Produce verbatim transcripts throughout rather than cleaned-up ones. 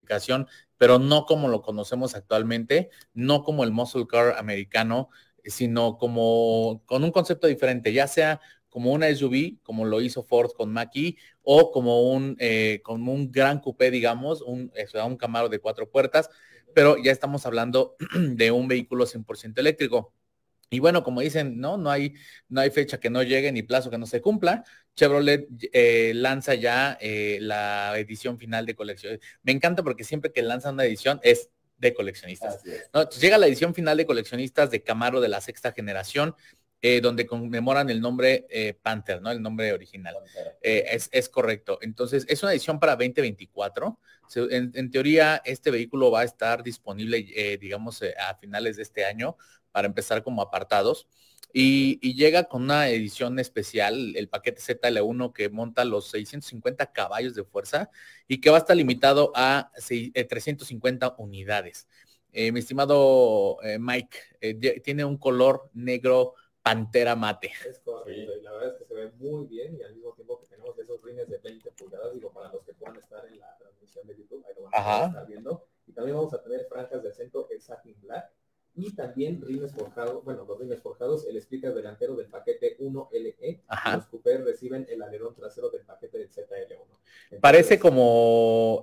electrificación, pero no como lo conocemos actualmente, no como el muscle car americano, sino como con un concepto diferente, ya sea como una S U V, como lo hizo Ford con Mach-E, o como un, eh, como un gran coupé, digamos, un, eso, un Camaro de cuatro puertas, pero ya estamos hablando de un vehículo cien por ciento eléctrico. Y bueno, como dicen, no, no hay, no hay fecha que no llegue ni plazo que no se cumpla. Chevrolet eh, lanza ya eh, la edición final de colección. Me encanta porque siempre que lanzan una edición es de coleccionistas. ¿No? Llega la edición final de coleccionistas de Camaro de la sexta generación, eh, donde conmemoran el nombre eh, Panther, ¿no? El nombre original. Eh, es, es correcto. Entonces, es una edición para veinte veinticuatro. En, en teoría, este vehículo va a estar disponible, eh, digamos, eh, a finales de este año, para empezar como apartados, y, y llega con una edición especial, el paquete Z L uno, que monta los seiscientos cincuenta caballos de fuerza y que va a estar limitado a trescientas cincuenta unidades. Eh, mi estimado eh, Mike, eh, tiene un color negro pantera mate. Es correcto, y la verdad es que se ve muy bien, y al mismo tiempo que tenemos esos rines de veinte pulgadas, digo, para los que puedan estar en la transmisión de YouTube, ahí lo van a poder estar viendo, y también vamos a tener franjas de acento Satin Black, y también rines forjados, bueno, los rines forjados, el speaker delantero del paquete uno L E, y los coupés reciben el alerón trasero del paquete del Z L uno. Entonces, parece como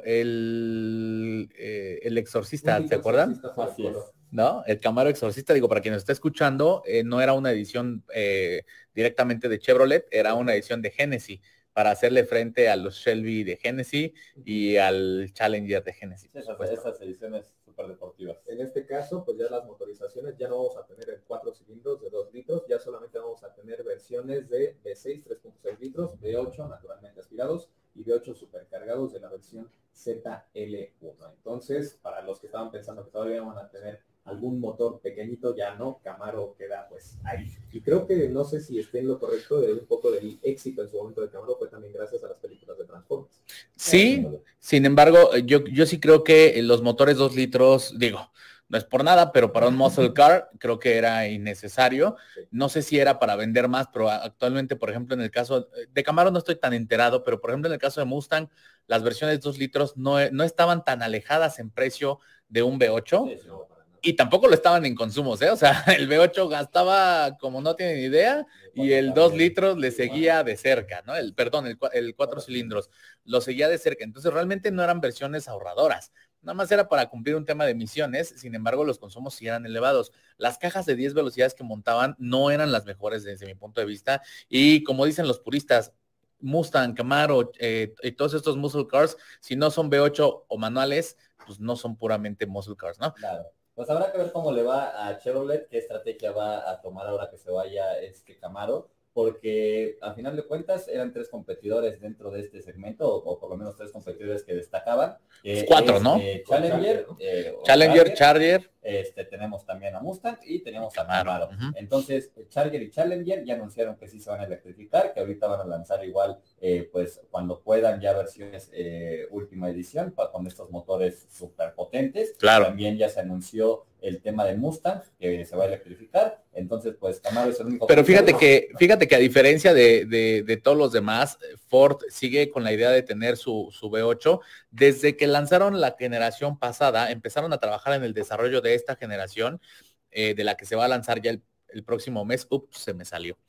el, eh, el exorcista, ¿se acuerdan? Así es. ¿No? El Camaro Exorcista, digo, para quien nos está escuchando, eh, no era una edición eh, directamente de Chevrolet, era una edición de Genesis, para hacerle frente a los Shelby de Genesis y al Challenger de Genesis. Sí, esas, esas ediciones súper deportivas. En este caso, pues ya las motorizaciones, ya no vamos a tener el cuatro cilindros de dos litros, ya solamente vamos a tener versiones de V seis, tres punto seis litros, V ocho naturalmente aspirados y V ocho supercargados de la versión Z L uno. Entonces, para los que estaban pensando que todavía van a tener algún motor pequeñito, ya no, Camaro queda pues ahí. Y creo que no sé si esté en lo correcto de un poco del éxito en su momento de Camaro, fue también gracias a las películas de Transformers. Sí, sin embargo, yo, yo sí creo que los motores dos litros, digo, no es por nada, pero para un muscle car creo que era innecesario. No sé si era para vender más, pero actualmente, por ejemplo, en el caso de Camaro no estoy tan enterado, pero por ejemplo en el caso de Mustang, las versiones dos litros no, no estaban tan alejadas en precio de un V ocho. Sí, sí, no. Y tampoco lo estaban en consumos, ¿eh? O sea, el V ocho gastaba como no tienen idea y el dos litros le seguía de cerca, ¿no? El, perdón, el, el cuatro cilindros lo seguía de cerca. Entonces realmente no eran versiones ahorradoras. Nada más era para cumplir un tema de emisiones, sin embargo los consumos sí eran elevados. Las cajas de diez velocidades que montaban no eran las mejores desde mi punto de vista y como dicen los puristas, Mustang, Camaro eh, y todos estos muscle cars, si no son V ocho o manuales, pues no son puramente muscle cars, ¿no? Claro. Pues habrá que ver cómo le va a Chevrolet, qué estrategia va a tomar ahora que se vaya este Camaro, porque a final de cuentas eran tres competidores dentro de este segmento, o, o por lo menos tres competidores que destacaban. Eh, Cuatro, es, ¿no? Eh, Challenger, eh, Challenger, Charger, Charger. Este, tenemos también a Mustang y tenemos a Camaro. Uh-huh. Entonces, Charger y Challenger ya anunciaron que sí se van a electrificar, que ahorita van a lanzar igual, eh, pues cuando puedan ya versiones eh, última edición, para, con estos motores súper potentes. Claro. También ya se anunció el tema de Mustang, que se va a electrificar. Entonces, pues Camaro es el único... Pero fíjate que, fíjate que a diferencia de, de, de todos los demás, Ford sigue con la idea de tener su, su V ocho. Desde que lanzaron la generación pasada, empezaron a trabajar en el desarrollo de esta generación, eh, de la que se va a lanzar ya el, el próximo mes. Ups, se me salió.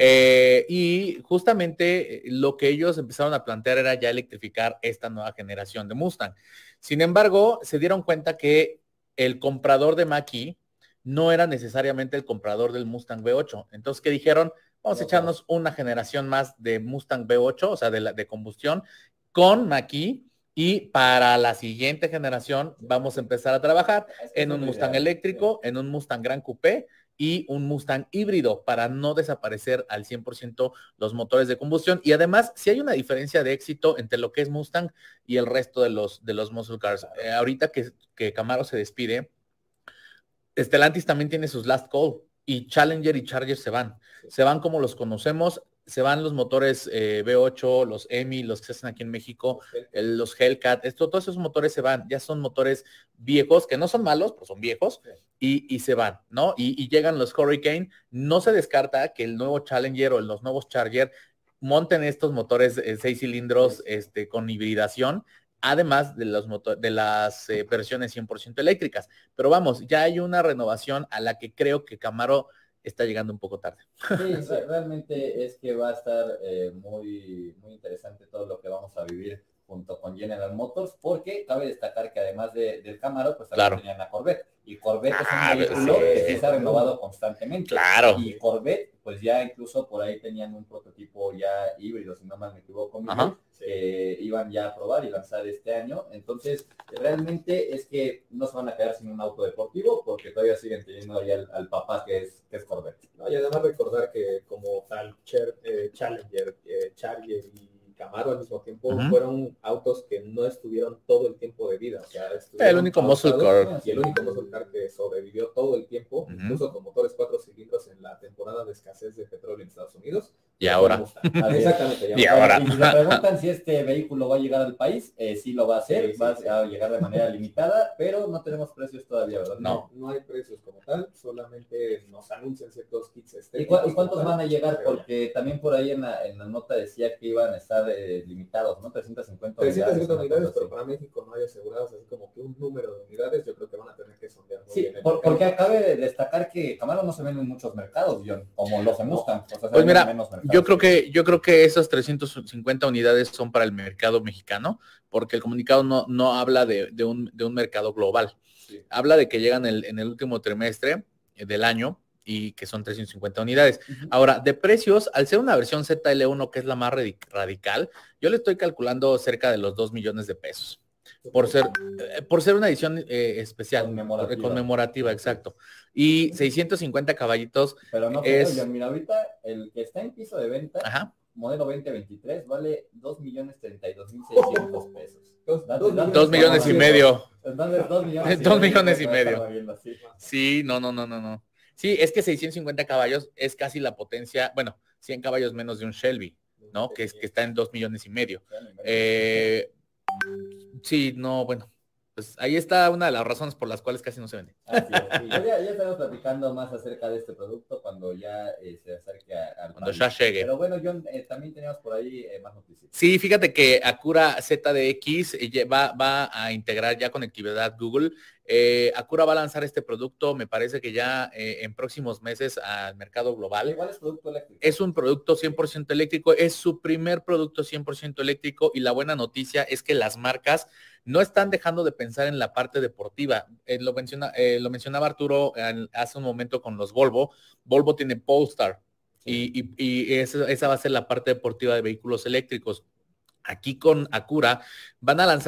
Eh, y justamente lo que ellos empezaron a plantear era ya electrificar esta nueva generación de Mustang. Sin embargo, se dieron cuenta que el comprador de Mach-E no era necesariamente el comprador del Mustang V ocho. Entonces, ¿qué dijeron? Vamos a echarnos una generación más de Mustang V ocho, o sea, de, la, de combustión, con Mach-E, y para la siguiente generación vamos a empezar a trabajar en un Mustang eléctrico, en un Mustang Gran Coupé y un Mustang híbrido, para no desaparecer al cien por ciento los motores de combustión. Y además, si hay una diferencia de éxito entre lo que es Mustang y el resto de los, de los muscle cars. Eh, ahorita que, que Camaro se despide, Stellantis también tiene sus last call y Challenger y Charger se van. Se van como los conocemos, se van los motores eh, V ocho, los E M I, los que se hacen aquí en México, el, los Hellcat, esto, todos esos motores se van, ya son motores viejos, que no son malos, pero son viejos, y, y se van, ¿no? Y, y llegan los Hurricane. No se descarta que el nuevo Challenger o los nuevos Charger monten estos motores eh, seis cilindros este, con hibridación, además de, los motor, de las eh, versiones cien por ciento eléctricas. Pero vamos, ya hay una renovación a la que creo que Camaro está llegando un poco tarde. Sí, sí, realmente es que va a estar eh, muy, muy interesante todo lo que vamos a vivir junto con General Motors, porque cabe destacar que además de, del Camaro, pues también claro. tenían la Corvette, y Corvette ah, es un vehículo sí, que sí se ha renovado constantemente. Claro. Y Corvette, pues ya incluso por ahí tenían un prototipo ya híbrido, si no mal me equivoco, Miguel, que eh, iban ya a probar y lanzar este año. Entonces, realmente es que no se van a quedar sin un auto deportivo, porque todavía siguen teniendo ahí al, al papá que es, que es Corvette. No, y además recordar que como tal Cher, eh, Challenger, eh, Charger y Camaro al mismo tiempo uh-huh. fueron autos que no estuvieron todo el tiempo de vida. O sea, el único muscle car. Y el único muscle car que sobrevivió todo el tiempo, uh-huh. incluso con motores cuatro cilindros en la temporada de escasez de petróleo en Estados Unidos. Y ahora. Exactamente. Y ahora. Y si se preguntan si este vehículo va a llegar al país, eh, sí lo va a hacer, sí, sí, va sí. a llegar de manera limitada, pero no tenemos precios todavía, ¿verdad? No, no hay precios como tal, solamente nos anuncian ciertos kits estéticos. ¿Y, cu- ¿y cuántos van a llegar? Porque también por ahí en la, en la nota decía que iban a estar eh, limitados, ¿no? trescientas cincuenta unidades. trescientas cincuenta unidades, pero para México no hay asegurados, así como que un número de unidades, yo creo que van a tener que sondear muy sí, bien. Por, porque acabe de destacar que Camaro no se vende en muchos mercados, John, como los en Mustang. O sea, pues mira, yo creo que yo creo que esas trescientas cincuenta unidades son para el mercado mexicano, porque el comunicado no, no habla de, de, un, de un mercado global. Sí. Habla de que llegan el, en el último trimestre del año y que son trescientas cincuenta unidades. Uh-huh. Ahora, de precios, al ser una versión Z L uno, que es la más radical, yo le estoy calculando cerca de los dos millones de pesos. Por ser, eh, por ser una edición eh, especial, conmemorativa. conmemorativa, exacto. Y seiscientos cincuenta caballitos. Pero no es... creo, yo, mira, ahorita el que está en piso de venta, Ajá. modelo veinte veintitrés, vale dos millones treinta y dos mil seiscientos pesos. Dos, dos, dos, dos millones y medio. Entonces, dos millones, dos millones y medio. Sí, no, no, no, no, no. Sí, es que seiscientos cincuenta caballos es casi la potencia, bueno, cien caballos menos de un Shelby, ¿no? Que, es, que está en dos millones y medio. Eh, sí, no, bueno, pues ahí está una de las razones por las cuales casi no se vende. Así es, sí. ya, ya estamos platicando más acerca de este producto cuando ya eh, se acerque al Cuando país. Ya llegue. Pero bueno, John, eh, también tenemos por ahí eh, más noticias. Sí, fíjate que Acura Z D X eh, va, va a integrar ya conectividad Google. Eh, Acura va a lanzar este producto, me parece que ya eh, en próximos meses al mercado global. ¿Cuál es producto eléctrico? Es un producto cien por ciento eléctrico, es su primer producto cien por ciento eléctrico, y la buena noticia es que las marcas no están dejando de pensar en la parte deportiva. Eh, lo, menciona, eh, lo mencionaba Arturo eh, hace un momento con los Volvo. Volvo tiene Polestar sí. y, y, y esa, esa va a ser la parte deportiva de vehículos eléctricos. Aquí con Acura van a lanzar